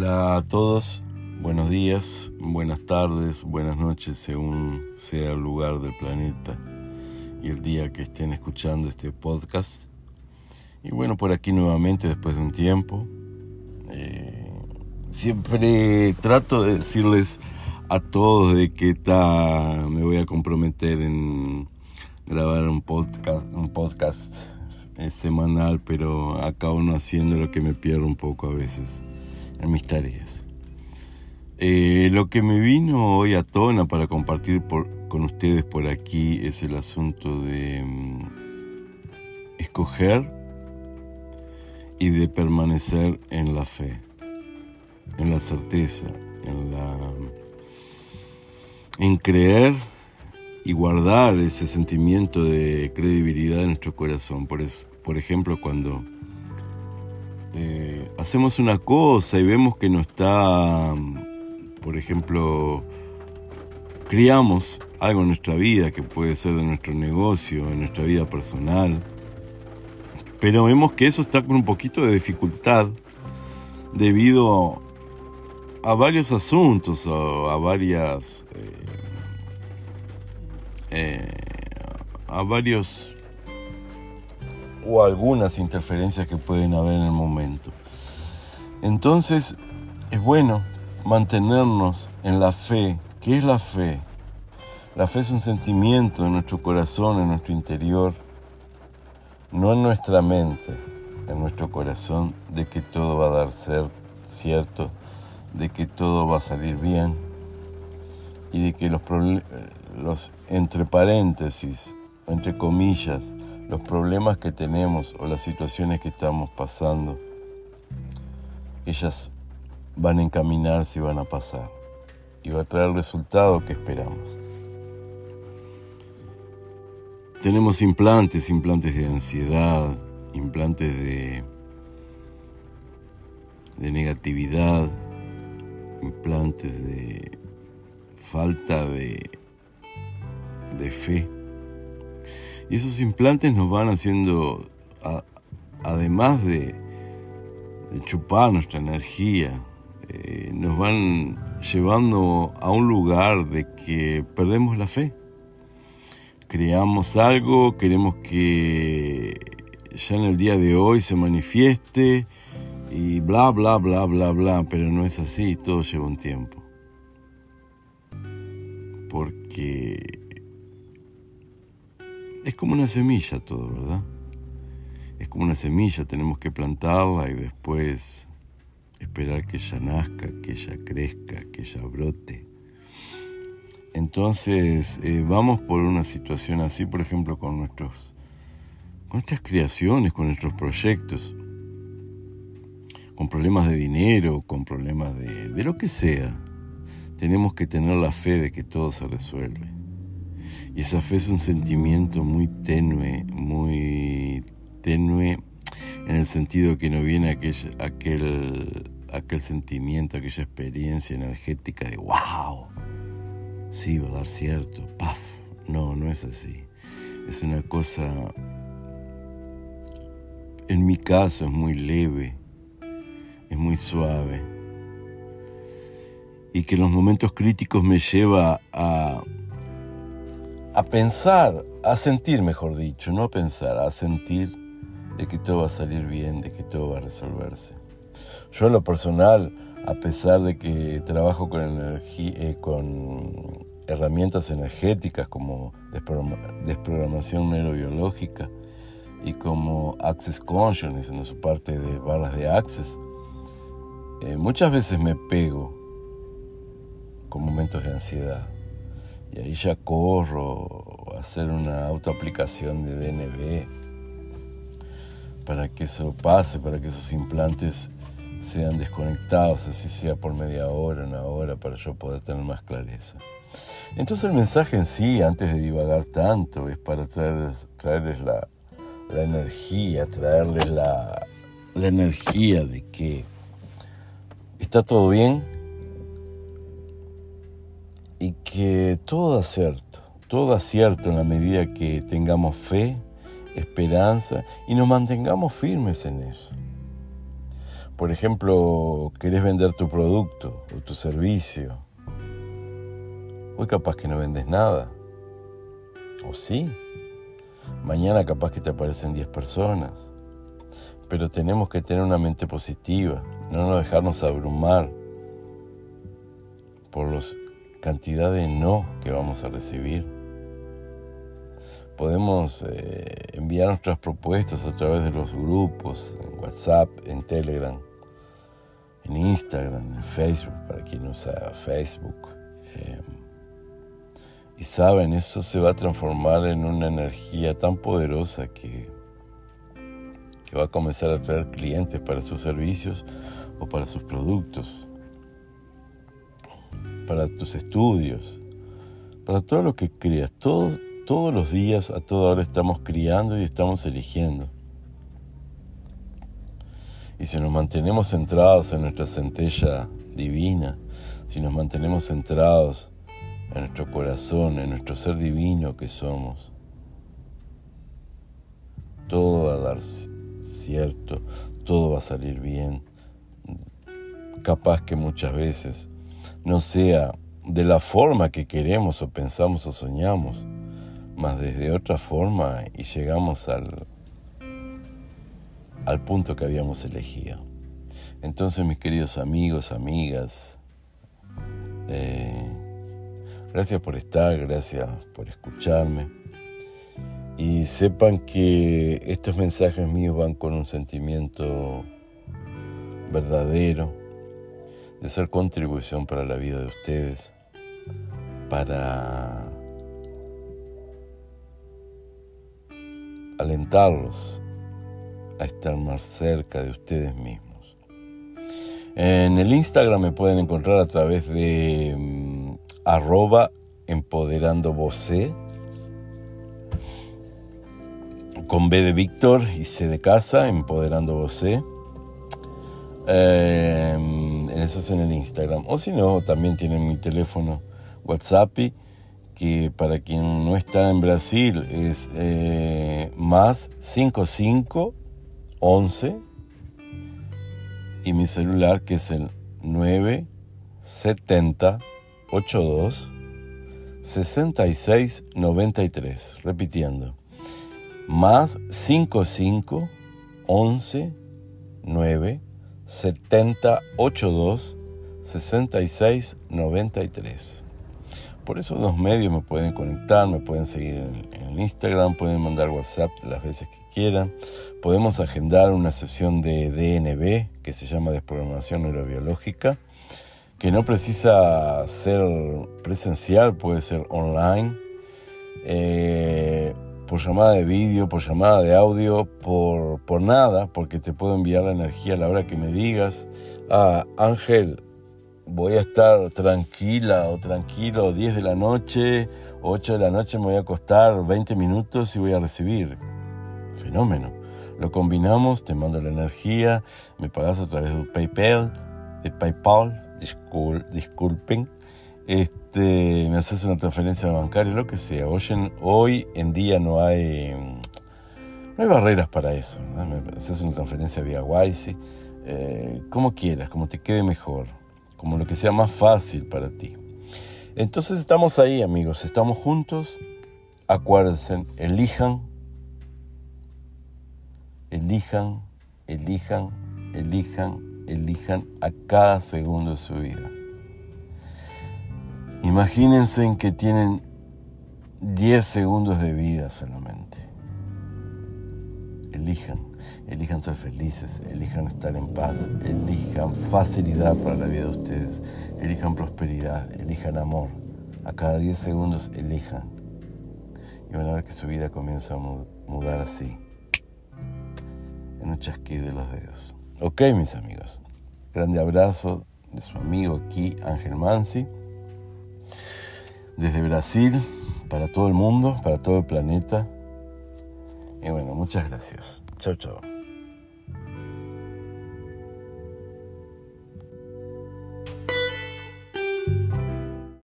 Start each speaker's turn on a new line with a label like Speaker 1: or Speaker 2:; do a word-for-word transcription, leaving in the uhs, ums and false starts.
Speaker 1: Hola a todos, buenos días, buenas tardes, buenas noches, según sea el lugar del planeta y el día que estén escuchando este podcast. Y bueno, por aquí nuevamente después de un tiempo. Eh, siempre trato de decirles a todos de que ta, me voy a comprometer en grabar un podcast, un podcast eh, semanal, pero acabo no haciendo lo que me pierdo un poco a veces en mis tareas. Eh, lo que me vino hoy a tona para compartir por, con ustedes por aquí es el asunto de um, escoger y de permanecer en la fe, en la certeza, en la en creer y guardar ese sentimiento de credibilidad en nuestro corazón. Por, es, por ejemplo, cuando eh, hacemos una cosa y vemos que no está, por ejemplo, criamos algo en nuestra vida, que puede ser de nuestro negocio, en nuestra vida personal, pero vemos que eso está con un poquito de dificultad debido a varios asuntos, a, a varias... Eh, eh, a varios o algunas interferencias que pueden haber en el momento. Entonces es bueno mantenernos en la fe. ¿Qué es la fe? La fe es un sentimiento en nuestro corazón, en nuestro interior, no en nuestra mente, en nuestro corazón, de que todo va a dar ser cierto, de que todo va a salir bien y de que los, proble- los entre paréntesis, entre comillas, los problemas que tenemos o las situaciones que estamos pasando, ellas van a encaminarse y van a pasar y va a traer el resultado que esperamos. Tenemos implantes, implantes de ansiedad, implantes de, de negatividad, implantes de falta de, de fe. Y esos implantes nos van haciendo, a, además de, de chupar nuestra energía, eh, nos van llevando a un lugar de que perdemos la fe. Creamos algo, queremos que ya en el día de hoy se manifieste y bla, bla, bla, bla, bla, pero no es así, todo lleva un tiempo. Porque es como una semilla todo, ¿verdad? Es como una semilla, tenemos que plantarla y después esperar que ella nazca, que ella crezca, que ella brote. Entonces, eh, vamos por una situación así, por ejemplo, con nuestros, con nuestras creaciones, con nuestros proyectos, con problemas de dinero, con problemas de, de lo que sea. Tenemos que tener la fe de que todo se resuelve. Y esa fe es un sentimiento muy tenue, muy tenue en el sentido que no viene aquel, aquel, aquel sentimiento, aquella experiencia energética de wow, sí, va a dar cierto, paf. No, no es así. Es una cosa, en mi caso es muy leve, es muy suave. Y que en los momentos críticos me lleva a... a pensar, a sentir, mejor dicho, no a pensar, a sentir de que todo va a salir bien, de que todo va a resolverse. Yo en lo personal, a pesar de que trabajo con, energía, eh, con herramientas energéticas como desprograma- desprogramación neurobiológica y como Access Consciousness en su parte de barras de Access, eh, muchas veces me pego con momentos de ansiedad. Y ahí ya corro a hacer una autoaplicación de D N B para que eso pase, para que esos implantes sean desconectados, así sea por media hora, una hora, para yo poder tener más clareza. Entonces el mensaje en sí, antes de divagar tanto, es para traerles, traerles la, la energía, traerles la, la energía de que está todo bien, y que todo acierto, todo acierto en la medida que tengamos fe, esperanza y nos mantengamos firmes en eso. Por ejemplo, querés vender tu producto o tu servicio. Hoy capaz que no vendes nada. ¿O sí? Mañana capaz que te aparecen diez personas. Pero tenemos que tener una mente positiva, no nos dejarnos abrumar por la cantidad de no que vamos a recibir. Podemos eh, enviar nuestras propuestas a través de los grupos, en WhatsApp, en Telegram, en Instagram, en Facebook, para quien usa Facebook. Eh, y saben, eso se va a transformar en una energía tan poderosa que, que va a comenzar a traer clientes para sus servicios o para sus productos, para tus estudios, para todo lo que creas. Todo, todos los días, a toda hora estamos criando y estamos eligiendo. Y si nos mantenemos centrados en nuestra centella divina, si nos mantenemos centrados en nuestro corazón, en nuestro ser divino que somos, todo va a dar cierto, todo va a salir bien. Capaz que muchas veces no sea de la forma que queremos o pensamos o soñamos, mas desde otra forma y llegamos al, al punto que habíamos elegido. Entonces, mis queridos amigos, amigas, eh, gracias por estar, gracias por escucharme. Y sepan que estos mensajes míos van con un sentimiento verdadero de ser contribución para la vida de ustedes, para alentarlos a estar más cerca de ustedes mismos. En el Instagram me pueden encontrar a través de um, arroba empoderandovocé, con B de Víctor y C de casa, empoderandovocé. Eh, eso es en el Instagram. O si no, también tienen mi teléfono WhatsApp, que para quien no está en Brasil es eh, más cinco cinco once, y mi celular, que es el nueve setenta ochenta y dos sesenta y seis noventa y tres. Repitiendo, más cinco cinco once nueve setenta ochenta y dos sesenta y seis noventa y tres. Por esos dos medios me pueden conectar, me pueden seguir en, en el Instagram, pueden mandar WhatsApp las veces que quieran. Podemos agendar una sesión de D N B, que se llama Desprogramación Neurobiológica, que no precisa ser presencial, puede ser online, eh, por llamada de vídeo, por llamada de audio, por, por nada, porque te puedo enviar la energía a la hora que me digas. Ah, Ángel, voy a estar tranquila o tranquilo diez de la noche, ocho de la noche, me voy a acostar veinte minutos y voy a recibir. Fenómeno. Lo combinamos, te mando la energía, me pagas a través de PayPal, de PayPal, discul, disculpen, este, me haces una transferencia bancaria, lo que sea. Hoy en, hoy en día no hay, no hay barreras para eso, ¿no? Me haces una transferencia vía Wise, eh, como quieras, como te quede mejor, como lo que sea más fácil para ti. Entonces estamos ahí, amigos, estamos juntos. Acuérdense, elijan, elijan, elijan, elijan, elijan a cada segundo de su vida. Imagínense en que tienen diez segundos de vida solamente. Elijan, elijan ser felices, elijan estar en paz, elijan facilidad para la vida de ustedes, elijan prosperidad, elijan amor. A cada diez segundos elijan. Y van a ver que su vida comienza a mudar así, en un chasquido de los dedos. Ok, mis amigos. Grande abrazo de su amigo aquí, Ángel Mansi, desde Brasil, para todo el mundo, para todo el planeta. Y bueno, muchas gracias. Chao, chao.